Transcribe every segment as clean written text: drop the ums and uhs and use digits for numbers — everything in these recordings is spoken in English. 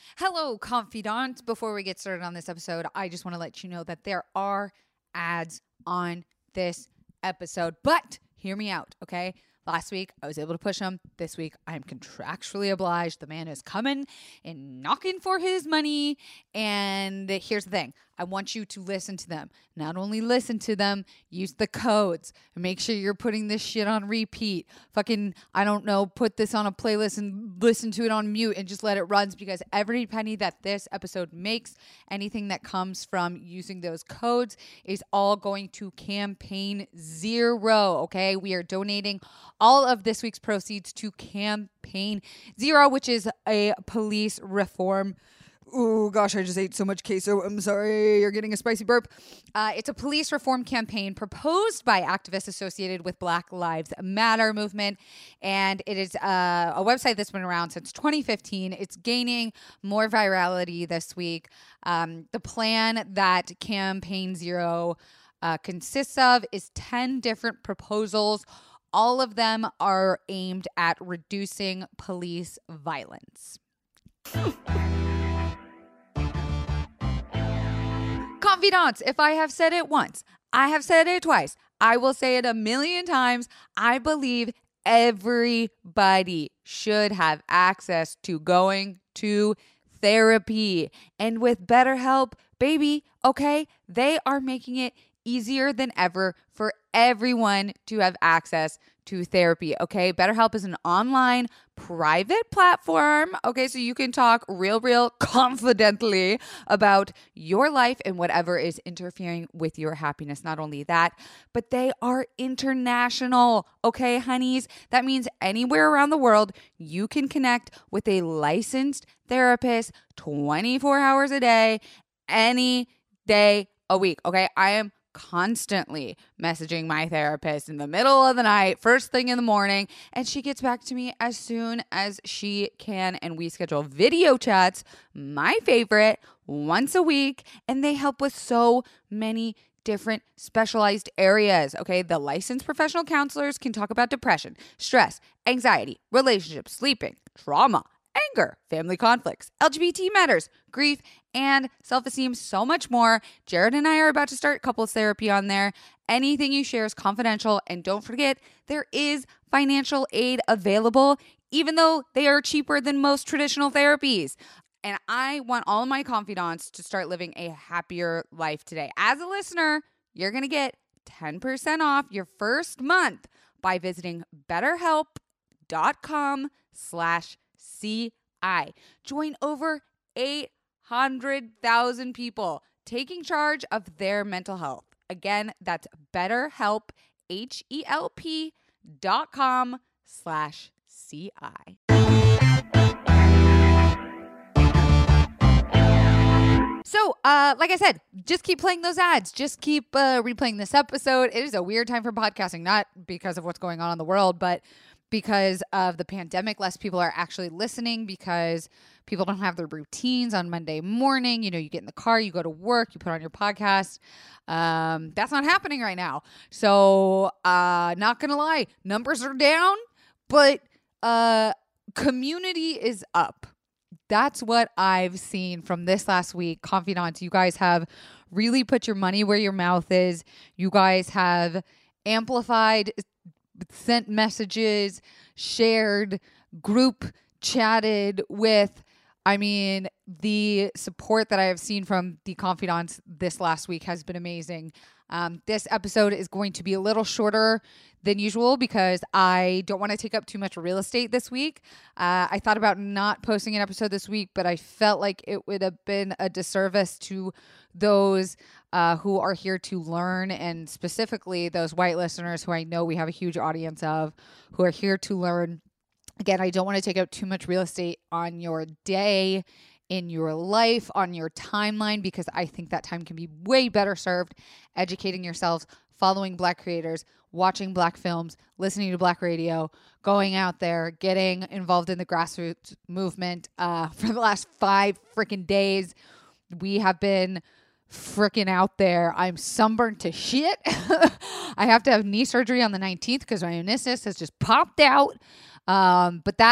Hello, confidant. Before we get started on this episode, I just want to let you know that there are ads on this episode. But hear me out, okay? Last week, I was able to push them. This week, I am contractually obliged. The man is coming and knocking for his money. And here's the thing. I want you to listen to them. Not only listen to them, use the codes. And make sure you're putting this shit on repeat. Fucking, I don't know, put this on a playlist and listen to it on mute and just let it run, because every penny that this episode makes, anything that comes from using those codes, is all going to Campaign Zero, okay? We are donating all of this week's proceeds to Campaign Zero, which is a police reform. Oh gosh, I just ate so much queso. I'm sorry, you're getting a spicy burp. It's a police reform campaign proposed by activists associated with Black Lives Matter movement. And it is a website that's been around since 2015. It's gaining more virality this week. The plan that Campaign Zero consists of is 10 different proposals. All of them are aimed at reducing police violence. Confidants, if I have said it once, I have said it twice, I will say it 1,000,000 times. I believe everybody should have access to going to therapy. And with BetterHelp, baby, okay, they are making it easier than ever for everyone to have access to therapy, okay? BetterHelp is an online private platform, okay? So you can talk real confidently about your life and whatever is interfering with your happiness. Not only that, but they are international, okay, honeys? That means anywhere around the world, you can connect with a licensed therapist 24 hours a day, any day a week, okay? I am constantly messaging my therapist in the middle of the night, first thing in the morning, and she gets back to me as soon as she can, and we schedule video chats, my favorite, once a week, and they help with so many different specialized areas, okay? The licensed professional counselors can talk about depression, stress, anxiety, relationships, sleeping, trauma, anger, family conflicts, LGBT matters, grief, and self-esteem, so much more. Jared and I are about to start couples therapy on there. Anything you share is confidential. And don't forget, there is financial aid available, even though they are cheaper than most traditional therapies. And I want all of my confidants to start living a happier life today. As a listener, you're going to get 10% off your first month by visiting BetterHelp.com/CI. Join over 800,000 people taking charge of their mental health. Again, that's BetterHelp, HELP.com/CI. So, like I said, just keep playing those ads. Just keep replaying this episode. It is a weird time for podcasting, not because of what's going on in the world, but because of the pandemic. Less people are actually listening because people don't have their routines on Monday morning. You know, you get in the car, you go to work, you put on your podcast. That's not happening right now. So, not going to lie, numbers are down, but community is up. That's what I've seen from this last week. Confidants, you guys have really put your money where your mouth is. You guys have amplified, sent messages, shared, group chatted with. I mean, the support that I have seen from the confidants this last week has been amazing. This episode is going to be a little shorter than usual because I don't want to take up too much real estate this week. I thought about not posting an episode this week, but I felt like it would have been a disservice to those who are here to learn, and specifically those white listeners who I know we have a huge audience of, who are here to learn. Again, I don't want to take up too much real estate on your day, in your life, on your timeline, because I think that time can be way better served educating yourselves, following Black creators, watching Black films, listening to Black radio, going out there, getting involved in the grassroots movement. For the last 5 freaking days, we have been freaking out there. I'm sunburned to shit. I have to have knee surgery on the 19th because my meniscus has just popped out. But that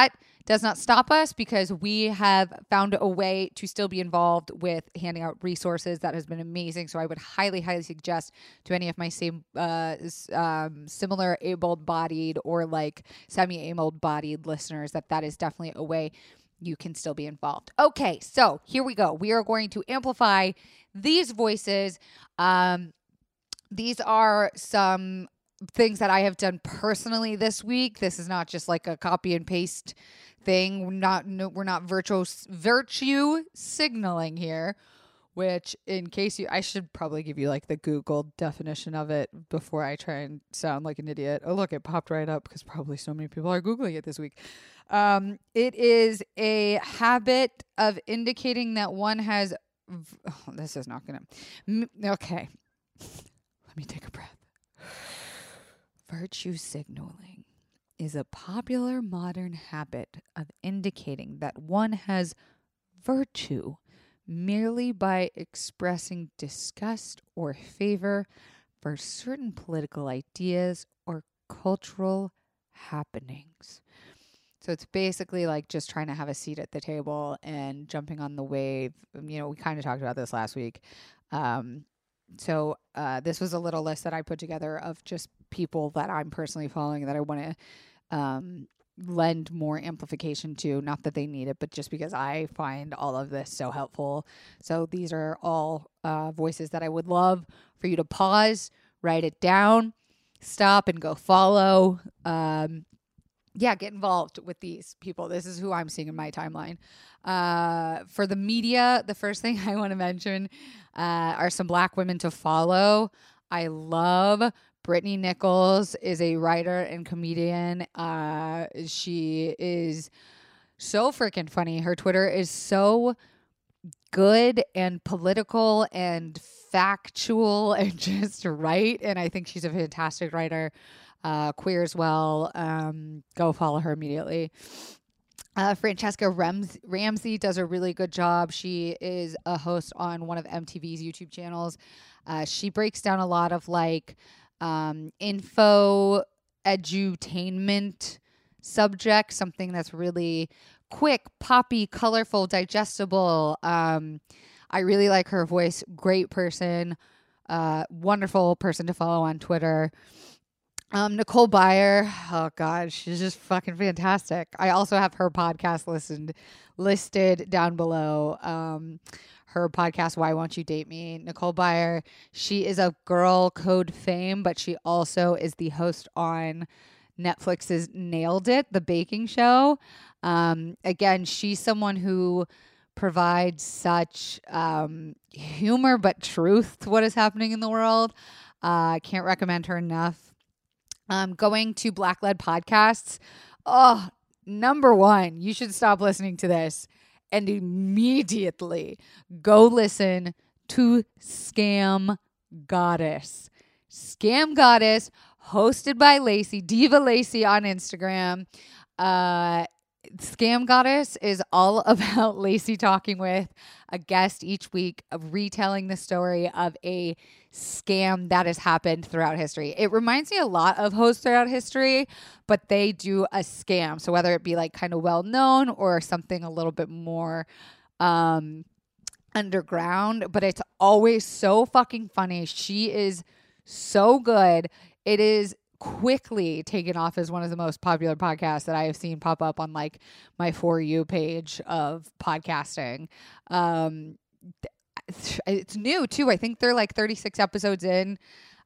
does not stop us because we have found a way to still be involved with handing out resources. That has been amazing. So I would highly, highly suggest to any of my same similar able-bodied or like semi-able-bodied listeners that is definitely a way you can still be involved. Okay, so here we go. We are going to amplify these voices. These are some things that I have done personally this week. This is not just like a copy and paste thing. We're not virtue signaling here, which in case I should probably give you like the Google definition of it before I try and sound like an idiot. Oh, look, it popped right up because probably so many people are Googling it this week. It is a habit of indicating that one has, this is not going to, okay. Let me take a breath. Virtue signaling is a popular modern habit of indicating that one has virtue merely by expressing disgust or favor for certain political ideas or cultural happenings. So it's basically like just trying to have a seat at the table and jumping on the wave. You know, we kind of talked about this last week. So this was a little list that I put together of just people that I'm personally following that I want to lend more amplification to. Not that they need it, but just because I find all of this so helpful. So these are all voices that I would love for you to pause, write it down, stop and go follow. Get involved with these people. This is who I'm seeing in my timeline. For the media, the first thing I want to mention are some Black women to follow. I love Brittany Nichols is a writer and comedian. She is so freaking funny. Her Twitter is so good and political and factual and just right. And I think she's a fantastic writer. Queer as well. Go follow her immediately. Francesca Ramsey does a really good job. She is a host on one of MTV's YouTube channels. She breaks down a lot of like info edutainment subjects, something that's really quick, poppy, colorful, digestible. I really like her voice. Great person. Wonderful person to follow on Twitter. Nicole Byer, oh God, she's just fucking fantastic. I also have her podcast listed down below. Her podcast, Why Won't You Date Me? Nicole Byer, she is of Girl Code fame, but she also is the host on Netflix's Nailed It, the baking show. Again, she's someone who provides such humor but truth to what is happening in the world. I can't recommend her enough. Going to Black Led Podcasts. Oh, number one, you should stop listening to this and immediately go listen to Scam Goddess. Scam Goddess, hosted by Lacey, Diva Lacey on Instagram. Scam Goddess is all about Lacey talking with a guest each week, of retelling the story of a scam that has happened throughout history. It reminds me a lot of hosts throughout history, but they do a scam. So whether it be like kind of well known or something a little bit more underground, but it's always so fucking funny. She is so good. It is quickly taken off as one of the most popular podcasts that I have seen pop up on like my For You page of podcasting. It's new too. I think they're like 36 episodes in.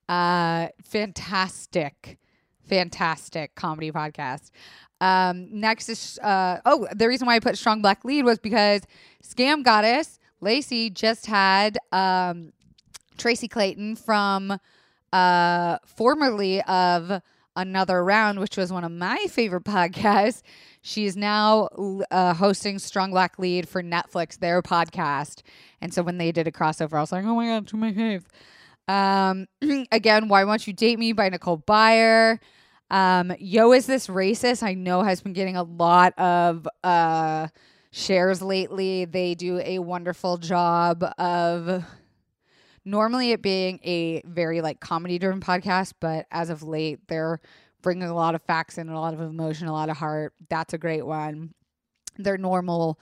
Fantastic comedy podcast. Next is the reason why I put Strong Black Lead was because Scam Goddess Lacey just had Tracy Clayton from formerly of Another Round, which was one of my favorite podcasts. She is now hosting Strong Black Lead for Netflix, their podcast. And so when they did a crossover, I was like, oh my God, to my fave. Again, Why Won't You Date Me by Nicole Byer. Yo, Is This Racist? I know has been getting a lot of shares lately. They do a wonderful job of normally it being a very like comedy driven podcast, but as of late, they're bringing a lot of facts in, a lot of emotion, a lot of heart. That's a great one. their normal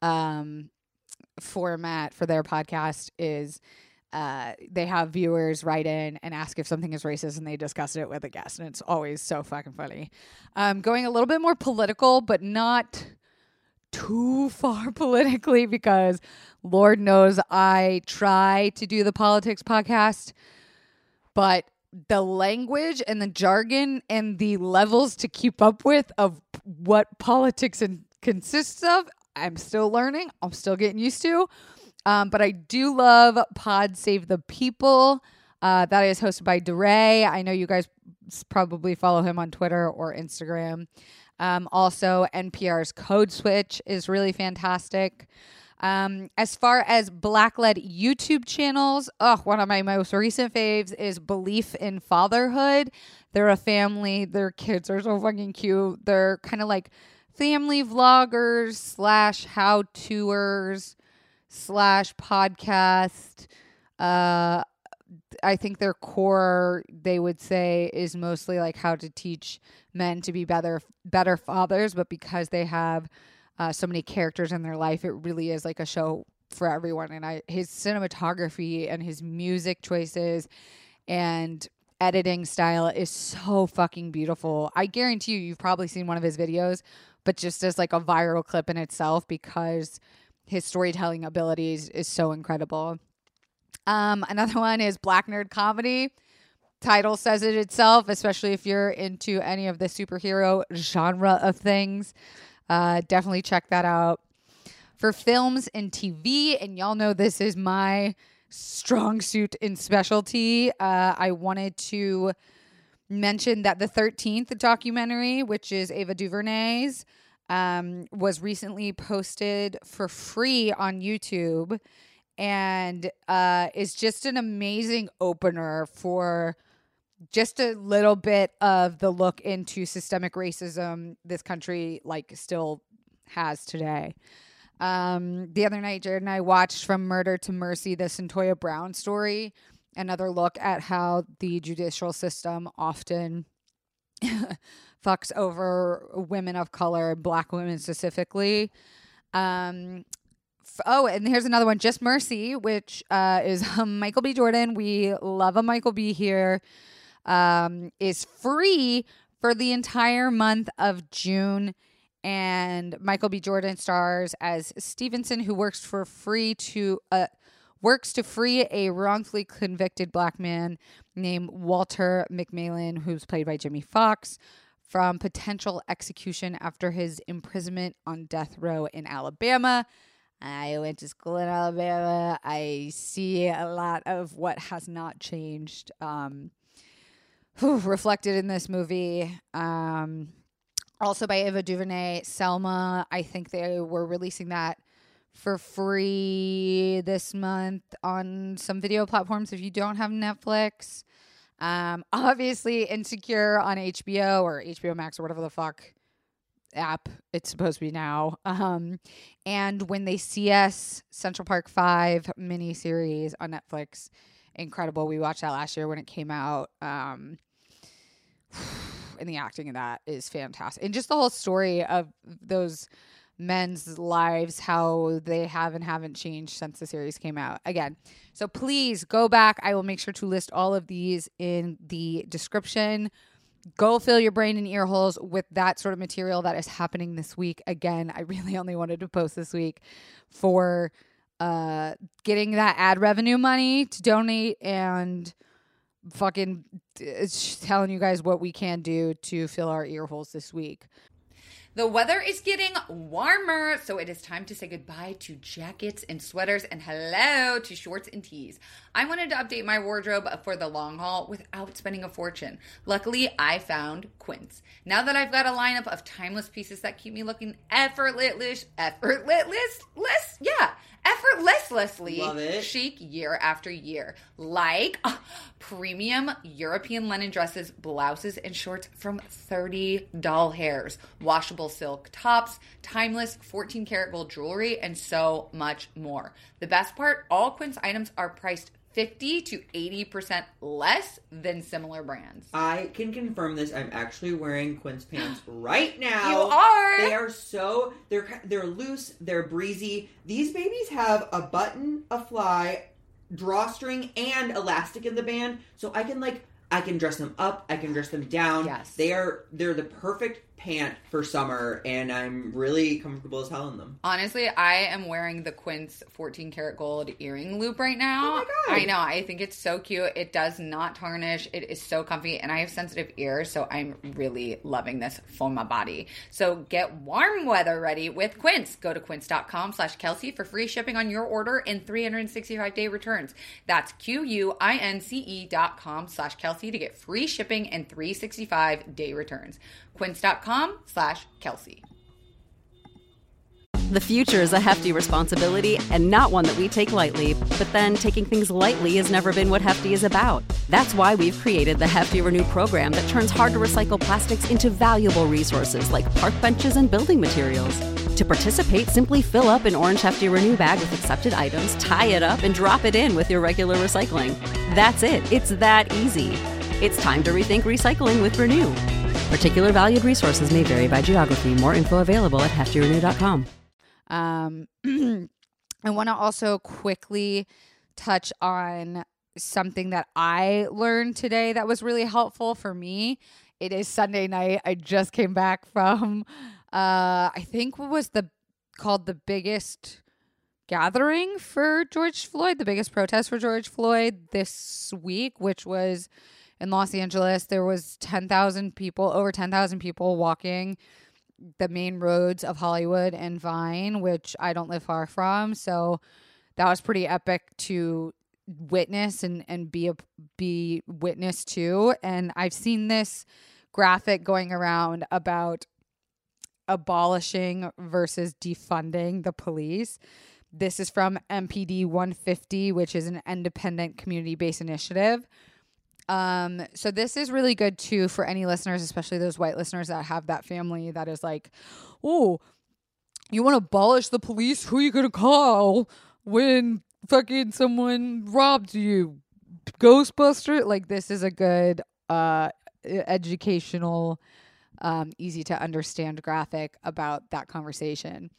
format for their podcast is they have viewers write in and ask if something is racist, and they discuss it with a guest, and it's always so fucking funny. Going a little bit more political, but not too far politically, because Lord knows I try to do the politics podcast, but the language and the jargon and the levels to keep up with of what politics consists of, I'm still learning. I'm still getting used to. But I do love Pod Save the People. That is hosted by DeRay. I know you guys probably follow him on Twitter or Instagram. Also, NPR's Code Switch is really fantastic. As far as Black-led YouTube channels, one of my most recent faves is Belief in Fatherhood. They're a family. Their kids are so fucking cute. They're kind of like family vloggers / how-toers / podcast. I think their core, they would say, is mostly like how to teach men to be better fathers, but because they have so many characters in their life, it really is like a show for everyone. And his cinematography and his music choices and editing style is so fucking beautiful. I guarantee you've probably seen one of his videos, but just as like a viral clip in itself, because his storytelling abilities is so incredible. Another one is Black Nerd Comedy. Title says it itself, especially if you're into any of the superhero genre of things. Definitely check that out. For films and TV, and y'all know this is my strong suit in specialty, I wanted to mention that the 13th documentary, which is Ava DuVernay's, was recently posted for free on YouTube, and is just an amazing opener for just a little bit of the look into systemic racism this country like still has today. The other night, Jared and I watched From Murder to Mercy, the Cyntoia Brown story, another look at how the judicial system often fucks over women of color, Black women specifically. And here's another one, Just Mercy, which is Michael B. Jordan. We love a Michael B. here. Is free for the entire month of June. And Michael B. Jordan stars as Stevenson, who works to free a wrongfully convicted Black man named Walter McMillan, who's played by Jimmy Fox, from potential execution after his imprisonment on death row in Alabama. I went to school in Alabama. I see a lot of what has not changed reflected in this movie. Also by Ava DuVernay, Selma. I think they were releasing that for free this month on some video platforms if you don't have Netflix. Obviously Insecure on HBO or HBO Max or whatever the fuck app it's supposed to be now. And When They See Us, Central Park 5 miniseries on Netflix. Incredible. We watched that last year when it came out. And the acting in that is fantastic. And just the whole story of those men's lives, how they have and haven't changed since the series came out. Again, so please go back. I will make sure to list all of these in the description. Go fill your brain and ear holes with that sort of material that is happening this week. Again, I really only wanted to post this week for getting that ad revenue money to donate and fucking telling you guys what we can do to fill our ear holes this week. The weather is getting warmer, so it is time to say goodbye to jackets and sweaters and hello to shorts and tees. I wanted to update my wardrobe for the long haul without spending a fortune. Luckily, I found Quince. Now that I've got a lineup of timeless pieces that keep me looking effortlessly chic year after year. Like premium European linen dresses, blouses, and shorts from 30 doll hairs, washable silk tops, timeless 14 karat gold jewelry, and so much more. The best part, all Quince items are priced 50 to 80% less than similar brands. I can confirm this. I'm actually wearing Quince pants right now. You are. They are so they're loose, they're breezy. These babies have a button, a fly, drawstring, and elastic in the band, so I can dress them up, I can dress them down. Yes. They're the perfect pant for summer, and I'm really comfortable as hell in them. Honestly, I am wearing the Quince 14 karat gold earring loop right now. Oh my God. I know. I think it's so cute. It does not tarnish. It is so comfy, and I have sensitive ears, so I'm really loving this for my body. So get warm weather ready with Quince. Go to quince.com/Kelsey for free shipping on your order and 365-day returns. That's QUINCE.com/Kelsey to get free shipping and 365-day returns. Quince.com/Kelsey. The future is a hefty responsibility and not one that we take lightly. But then taking things lightly has never been what Hefty is about. That's why we've created the Hefty Renew program that turns hard to recycle plastics into valuable resources like park benches and building materials. To participate, simply fill up an orange Hefty Renew bag with accepted items, tie it up, and drop it in with your regular recycling. That's it. It's that easy. It's time to rethink recycling with Renew. Particular valued resources may vary by geography. More info available at heftyrenew.com. I want to also quickly touch on something that I learned today that was really helpful for me. It is Sunday night. I just came back from, I think what was called the biggest gathering for George Floyd, the biggest protest for George Floyd this week, which was in Los Angeles. There was 10,000 people, over 10,000 people walking the main roads of Hollywood and Vine, which I don't live far from. So that was pretty epic to witness and be witness to. And I've seen this graphic going around about abolishing versus defunding the police. This is from MPD 150, which is an independent community-based initiative. So this is really good too for any listeners, especially those white listeners that have that family that is like, oh, you want to abolish the police? Who are you going to call when fucking someone robbed you? Ghostbuster? Like, this is a good, educational, easy to understand graphic about that conversation.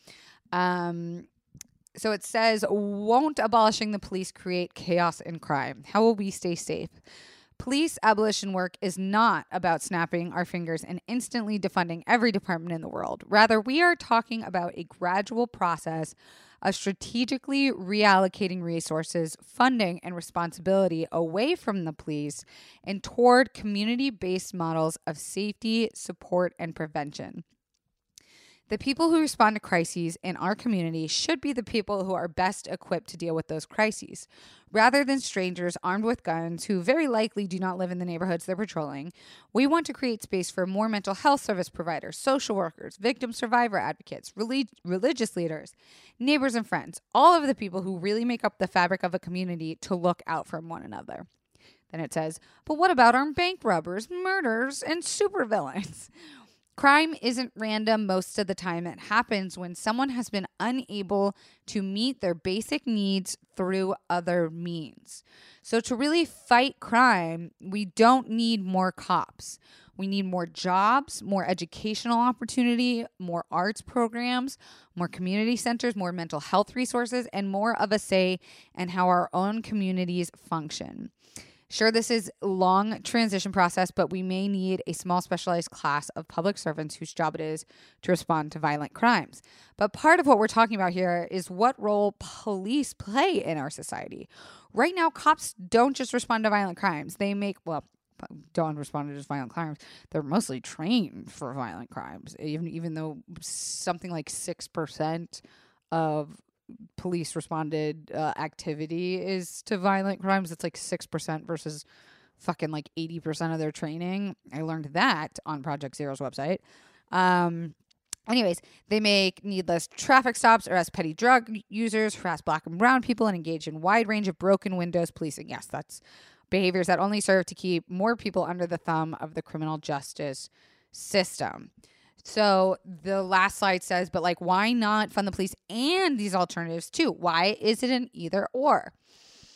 So it says, won't abolishing the police create chaos and crime? How will we stay safe? Police abolition work is not about snapping our fingers and instantly defunding every department in the world. Rather, we are talking about a gradual process of strategically reallocating resources, funding, and responsibility away from the police and toward community-based models of safety, support, and prevention. The people who respond to crises in our community should be the people who are best equipped to deal with those crises. Rather than strangers armed with guns who very likely do not live in the neighborhoods they're patrolling, we want to create space for more mental health service providers, social workers, victim survivor advocates, religious leaders, neighbors and friends, all of the people who really make up the fabric of a community to look out for one another. Then it says, but what about armed bank robbers, murders, and supervillains? Crime isn't random most of the time. It happens when someone has been unable to meet their basic needs through other means. So to really fight crime, we don't need more cops. We need more jobs, more educational opportunity, more arts programs, more community centers, more mental health resources, and more of a say in how our own communities function. Sure, this is a long transition process, but we may need a small specialized class of public servants whose job it is to respond to violent crimes. But part of what we're talking about here is what role police play in our society. Right now, cops don't just respond to violent crimes. Don't respond to just violent crimes. They're mostly trained for violent crimes, even though something like 6% of police responded activity is to violent crimes. It's like 6% versus fucking like 80% of their training. I learned that on Project Zero's website. Anyways, they make needless traffic stops, arrest petty drug users, harass black and brown people, and engage in wide range of broken windows policing. Yes, that's behaviors that only serve to keep more people under the thumb of the criminal justice system. So the last slide says, but like, why not fund the police and these alternatives too? Why is it an either or?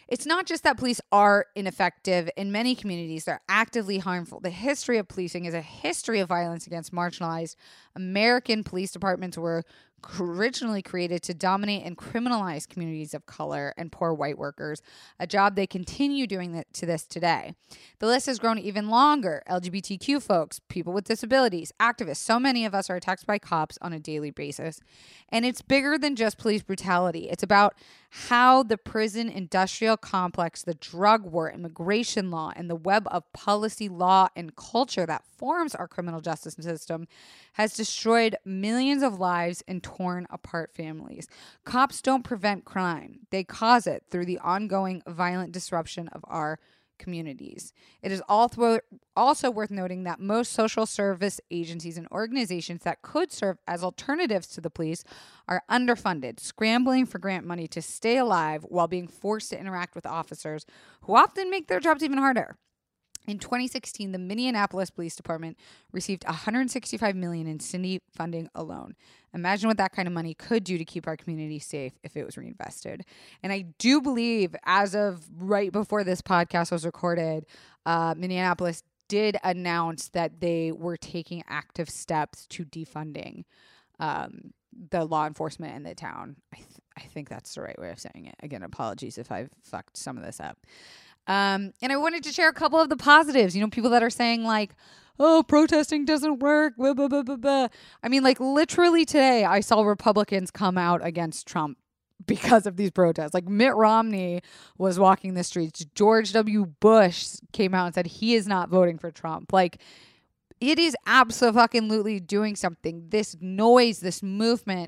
It's not just that police are ineffective. In many communities, they're actively harmful. The history of policing is a history of violence against marginalized. American police departments were originally created to dominate and criminalize communities of color and poor white workers, a job they continue doing to this today. The list has grown even longer. LGBTQ folks, people with disabilities, activists, so many of us are attacked by cops on a daily basis. And it's bigger than just police brutality. It's about how the prison industrial complex, the drug war, immigration law, and the web of policy, law, and culture that forms our criminal justice system has destroyed millions of lives and torn apart families. Cops don't prevent crime. They cause it through the ongoing violent disruption of our communities. It is also worth noting that most social service agencies and organizations that could serve as alternatives to the police are underfunded, scrambling for grant money to stay alive while being forced to interact with officers who often make their jobs even harder. In 2016, the Minneapolis Police Department received $165 million in city funding alone. Imagine what that kind of money could do to keep our community safe if it was reinvested. And I do believe, as of right before this podcast was recorded, Minneapolis did announce that they were taking active steps to defunding the law enforcement in the town. I think that's the right way of saying it. Again, apologies if I've fucked some of this up. And I wanted to share a couple of the positives. You know, people that are saying like, oh, protesting doesn't work, blah, blah, blah, blah, blah. I mean, like literally today I saw Republicans come out against Trump because of these protests. Like Mitt Romney was walking the streets. George W. Bush came out and said he is not voting for Trump. Like, it is absolutely doing something. This noise, this movement,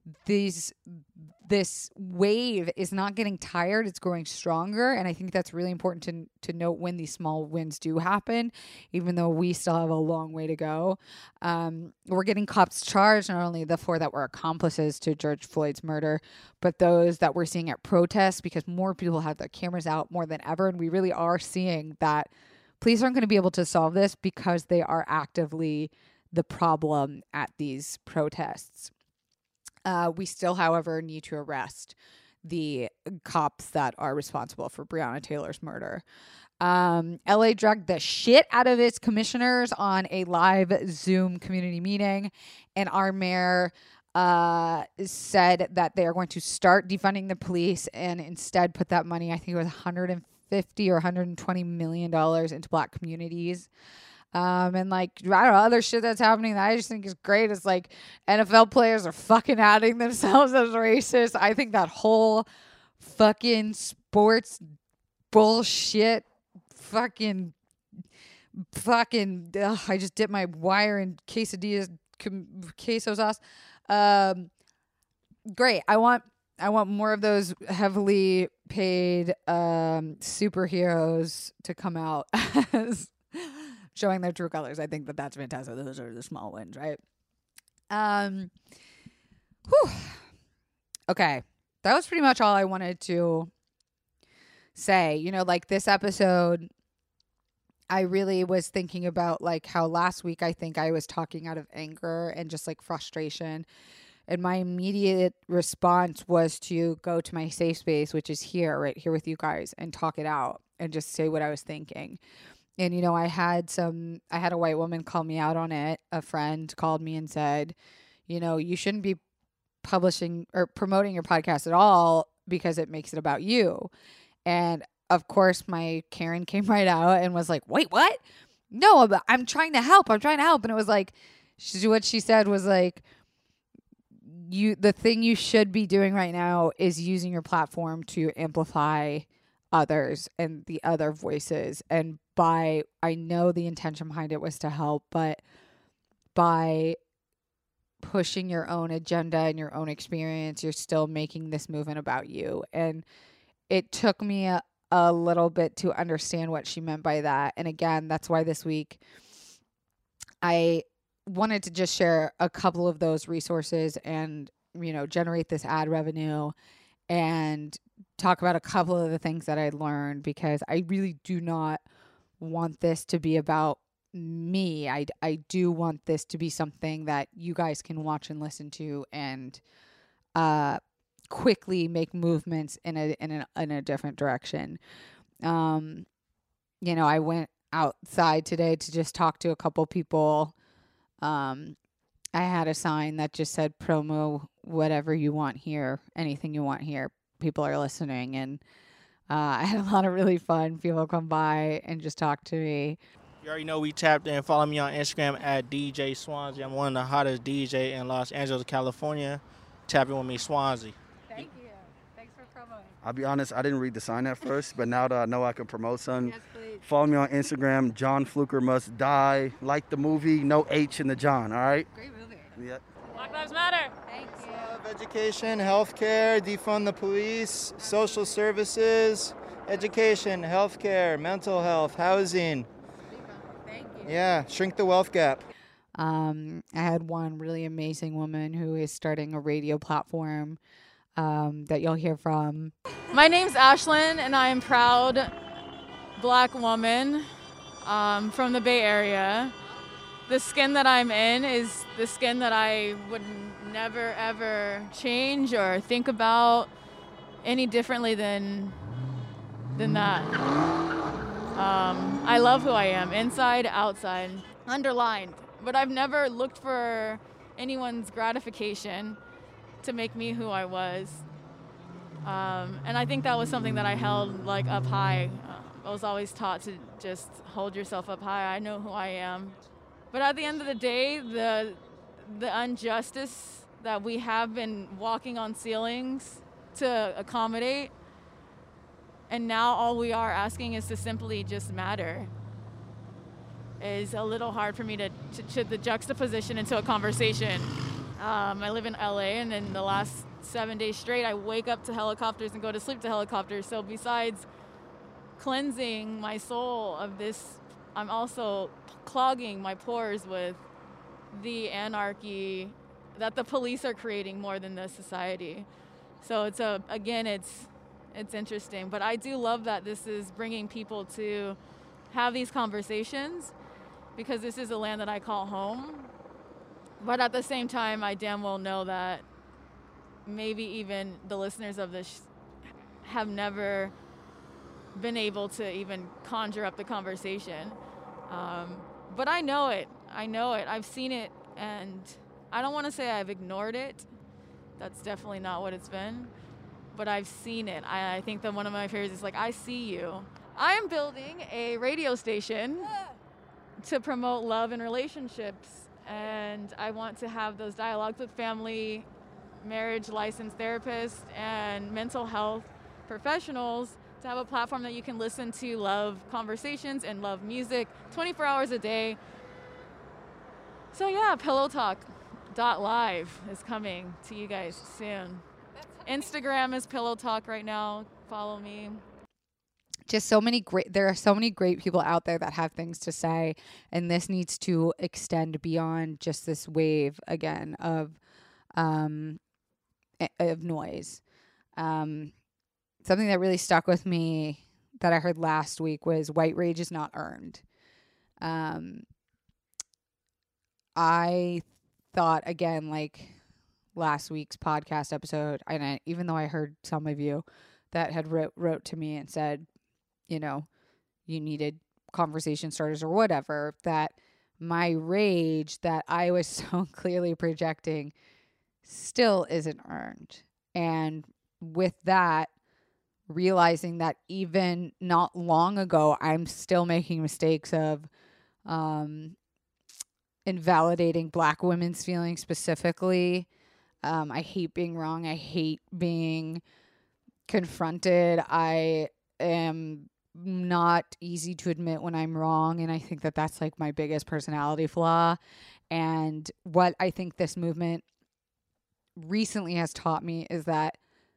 this wave is not getting tired. It's growing stronger. And I think that's really important to note when these small wins do happen, even though we still have a long way to go. We're getting cops charged, not only the 4 that were accomplices to George Floyd's murder, but those that we're seeing at protests, because more people have their cameras out more than ever. And we really are seeing that police aren't going to be able to solve this because they are actively the problem at these protests. We still, however, need to arrest the cops that are responsible for Breonna Taylor's murder. LA drugged the shit out of its commissioners on a live Zoom community meeting, and our mayor said that they are going to start defunding the police and instead put that money, I think it was $150 or $120 million into Black communities. And like, I don't know, other shit that's happening that I just think is great is like NFL players are fucking outing themselves as racist. I think that whole fucking sports bullshit fucking I just dipped my wire in queso sauce. Great. I want more of those heavily paid superheroes to come out as showing their true colors. I think that's fantastic. Those are the small wins, right? Okay. That was pretty much all I wanted to say. You know, like this episode, I really was thinking about like how last week I think I was talking out of anger and just like frustration. And my immediate response was to go to my safe space, which is right here with you guys, and talk it out and just say what I was thinking. And, you know, I had a white woman call me out on it. A friend called me and said, you know, you shouldn't be publishing or promoting your podcast at all because it makes it about you. And of course, my Karen came right out and was like, wait, what? No, I'm trying to help. And it was like, what she said was like, the thing you should be doing right now is using your platform to amplify others and the other voices. And I know the intention behind it was to help, but by pushing your own agenda and your own experience, you're still making this movement about you. And it took me a little bit to understand what she meant by that. And again, that's why this week I wanted to just share a couple of those resources and, you know, generate this ad revenue and talk about a couple of the things that I learned, because I really do not want this to be about me. I do want this to be something that you guys can watch and listen to and quickly make movements in a different direction. You know, I went outside today to just talk to a couple people. I had a sign that just said promo whatever you want here, anything you want here. People are listening, and I had a lot of really fun people come by and just talk to me. You already know we tapped in. Follow me on Instagram at DJ Swansea. I'm one of the hottest DJ in Los Angeles, California. Tap in with me, Swansea. Thank you. Thanks for promoting. I'll be honest, I didn't read the sign at first, but now that I know I can promote something, Yes, please. follow me on Instagram, John Fluker Must Die. Like the movie, no H in the John, all right? Great movie. Yep. Black Lives Matter. Thank you. Education, healthcare, defund the police, social services, education, healthcare, mental health, housing. Thank you. Yeah, shrink the wealth gap. I had one really amazing woman who is starting a radio platform that you'll hear from. My name's Ashlyn, and I am proud Black woman from the Bay Area. The skin that I'm in is the skin that I would never, ever change or think about any differently than that. I love who I am, inside, outside, underlined. But I've never looked for anyone's gratification to make me who I was. And I think that was something that I held like up high. I was always taught to just hold yourself up high. I know who I am. But at the end of the day, the injustice that we have been walking on ceilings to accommodate, and now all we are asking is to simply just matter, is a little hard for me to the juxtaposition into a conversation. I live in LA, and in the last 7 days straight, I wake up to helicopters and go to sleep to helicopters. So besides cleansing my soul of this, I'm also clogging my pores with the anarchy that the police are creating more than the society. So it's interesting. But I do love that this is bringing people to have these conversations, because this is a land that I call home. But at the same time, I damn well know that maybe even the listeners of this have never been able to even conjure up the conversation. But I know it. I've seen it, and I don't want to say I've ignored it. That's definitely not what it's been. But I've seen it. I think that one of my favorites is like, I see you. I am building a radio station to promote love and relationships. And I want to have those dialogues with family, marriage licensed therapists, and mental health professionals, to have a platform that you can listen to love conversations and love music 24 hours a day. So yeah, PillowTalk.live is coming to you guys soon. Instagram is Pillow Talk right now. Follow me. Just there are so many great people out there that have things to say, and this needs to extend beyond just this wave again of noise. Something that really stuck with me that I heard last week was white rage is not earned. I thought, again, like last week's podcast episode, and even though I heard some of you that had wrote to me and said, you know, you needed conversation starters or whatever, that my rage that I was so clearly projecting still isn't earned. And with that, realizing that even not long ago, I'm still making mistakes of invalidating Black women's feelings specifically. I hate being wrong. I hate being confronted. I am not easy to admit when I'm wrong, and I think that that's like my biggest personality flaw. And what I think this movement recently has taught me is that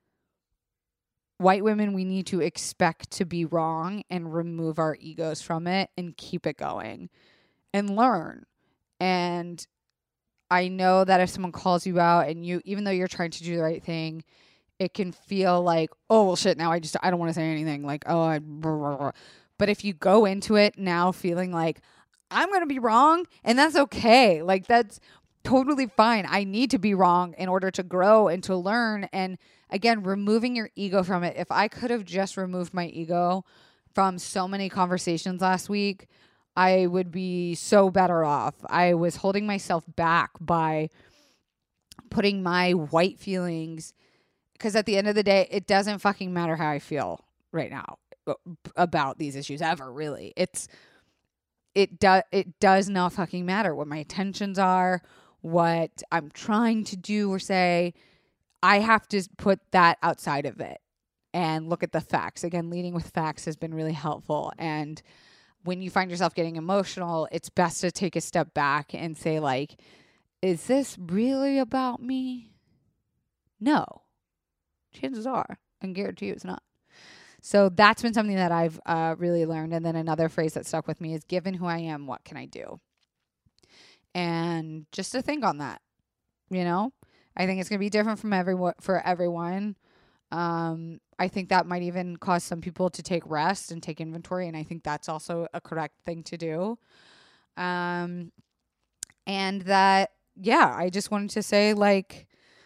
white women, we need to expect to be wrong and remove our egos from it and keep it going and learn. And I know that if someone calls you out and you, even though you're trying to do the right thing, it can feel like, oh, well, shit, now I don't want to say anything. Like, oh, blah, blah, blah. But if you go into it now feeling like, I'm going to be wrong, and that's okay. Like, totally fine. I need to be wrong in order to grow and to learn. And again, removing your ego from it. If I could have just removed my ego from so many conversations last week, I would be so better off. I was holding myself back by putting my white feelings, because at the end of the day, it doesn't fucking matter how I feel right now about these issues ever, really. It does not fucking matter what my intentions are, what I'm trying to do or say. I have to put that outside of it and look at the facts. Again, leading with facts has been really helpful. And when you find yourself getting emotional, it's best to take a step back and say, like, is this really about me? No. Chances are, I can guarantee you it's not. So that's been something that I've really learned. And then another phrase that stuck with me is, given who I am, what can I do? And just to think on that, you know, I think it's going to be different for everyone. I think that might even cause some people to take rest and take inventory. And I think that's also a correct thing to do. And that, yeah, I just wanted to say, like,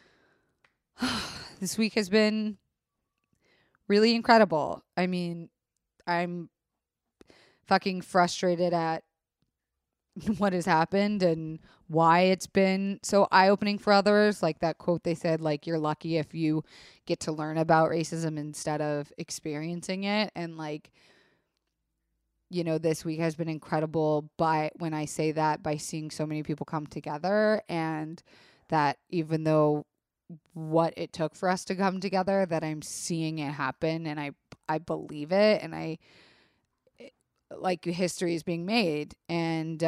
this week has been really incredible. I mean, I'm fucking frustrated at what has happened and why it's been so eye-opening for others. Like that quote they said, like, you're lucky if you get to learn about racism instead of experiencing it. And like, you know, this week has been incredible when I say that, by seeing so many people come together, and that even though what it took for us to come together, that I'm seeing it happen, and I believe it, and like, history is being made. And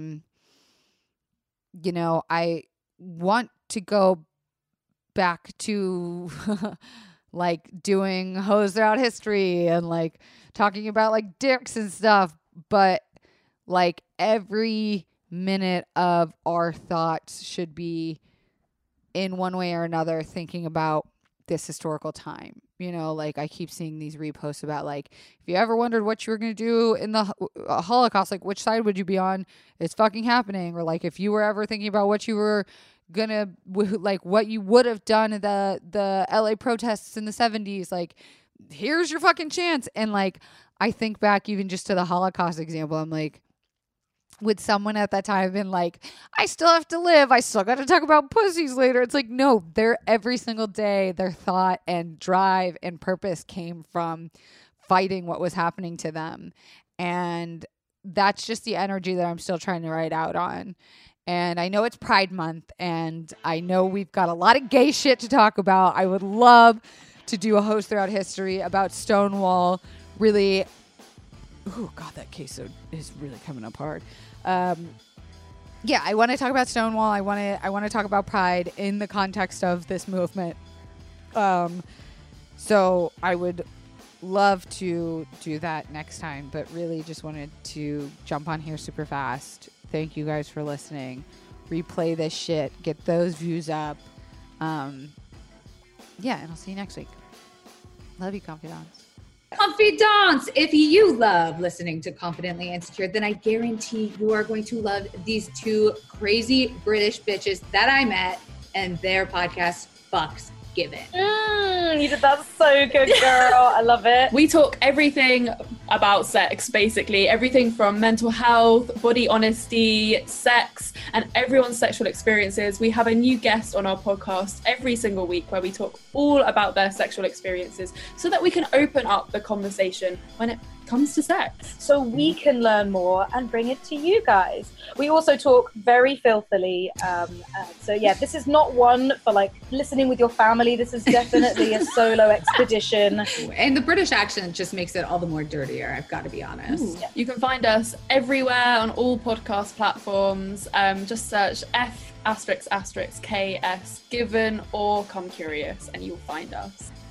you know, I want to go back to like doing hose throughout history and like talking about like dicks and stuff, but like every minute of our thoughts should be in one way or another thinking about this historical time. You know, like I keep seeing these reposts about like, if you ever wondered what you were going to do in the Holocaust, like which side would you be on? It's fucking happening. Or like, if you were ever thinking about what you were gonna, like what you would have done at the LA protests in the 70s, like here's your fucking chance. And like, I think back even just to the Holocaust example, I'm like, would someone at that time been like, I still have to live, I still got to talk about pussies later? It's like, no, they're every single day, their thought and drive and purpose came from fighting what was happening to them. And that's just the energy that I'm still trying to ride out on. And I know it's Pride Month, and I know we've got a lot of gay shit to talk about. I would love to do a host throughout history about Stonewall. Really, oh God, that case is really coming up hard. Yeah, I want to talk about Stonewall. I want to talk about Pride in the context of this movement. So I would love to do that next time, but really just wanted to jump on here super fast. Thank you guys for listening. Replay this shit. Get those views up. Yeah, and I'll see you next week. Love you, confidants. Confidants, if you love listening to Confidently Insecure, then I guarantee you are going to love these two crazy British bitches that I met and their podcast, Fucks Given. You did that so good, girl. I love it. We talk everything about sex, basically. Everything from mental health, body honesty, sex, and everyone's sexual experiences. We have a new guest on our podcast every single week where we talk all about their sexual experiences so that we can open up the conversation when it comes to sex. So we can learn more and bring it to you guys. We also talk very filthily. So yeah, this is not one for like listening with your family. This is definitely a solo expedition. And the British accent just makes it all the more dirtier, I've got to be honest. Yeah. You can find us everywhere on all podcast platforms. Just search F***KS Given or Come Curious and you'll find us.